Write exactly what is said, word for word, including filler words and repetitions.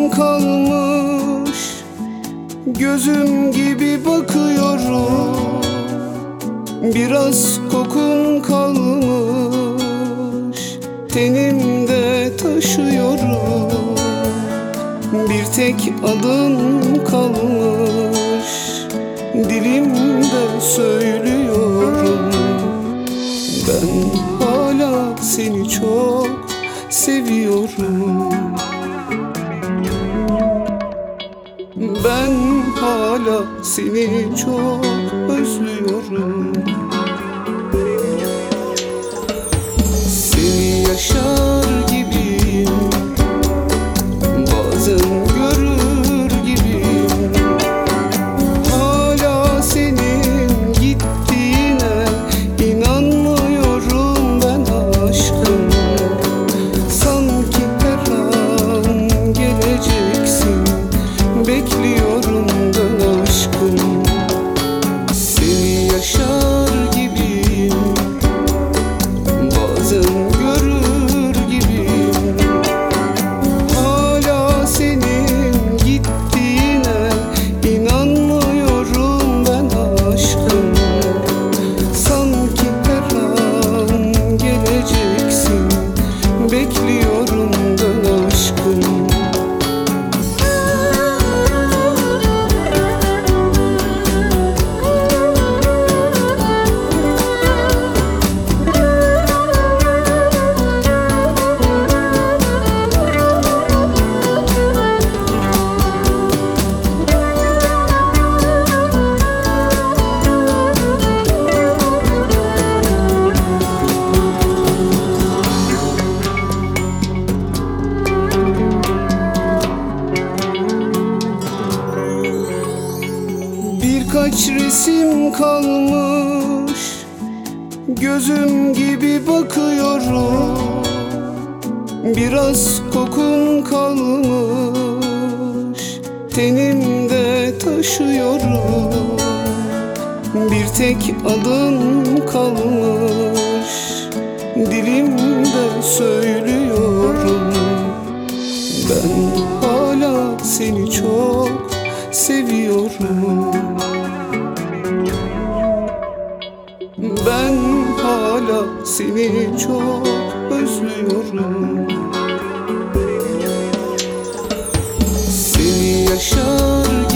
kalmış, gözüm gibi bakıyorum. Biraz kokun kalmış, tenimde taşıyorum. Bir tek adın kalmış, dilimde söylüyorum. Ben hala seni çok seviyorum. Ben hala seni çok özlüyorum. Seni yaşar gibiyim, bazen görür gibiyim. Hala senin gittiğine inanmıyorum ben aşkım. Sanki her an geleceksin, bekliyorum ben aşkım. Seni yaşar gibiyim, bazen görür gibiyim. Hala senin gittiğine inanmıyorum ben aşkım. Sanki her an geleceksin, bekliyorum ben aşkım. Birkaç resim kalmış, gözüm gibi bakıyorum. Biraz kokun kalmış, tenimde taşıyorum. Bir tek adın kalmış, dilimde söylüyorum. Ben hala seni çok seviyorum. Ben hala seni çok özlüyorum. Seni yaşar